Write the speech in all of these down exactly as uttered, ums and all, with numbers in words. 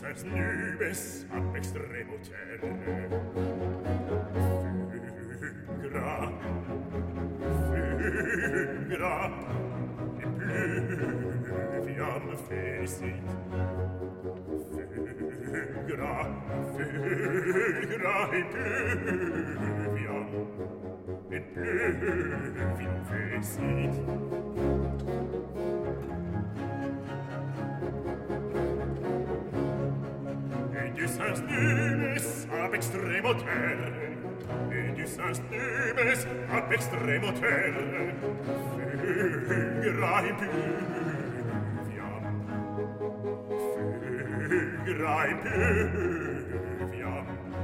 sens nubes ab extremo terre. Fugra, fugra, in pluviam fecit. Fugra, fugra, in pluviam, in pluviam fecit. Et du sens nubes ab extremo terre, et du sens nubes ab extremo terre, fugra in pluviam, fugra in pluviam,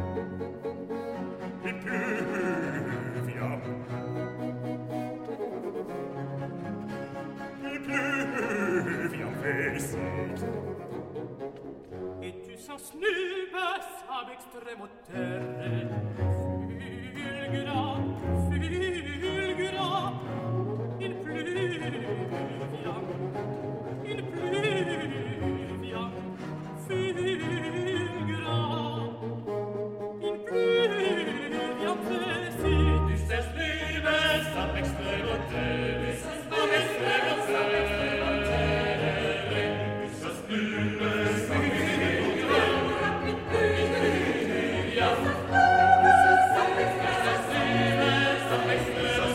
in pluviam, in pluviam fecit. Et tu sens nubes ab extremo terre, fulgura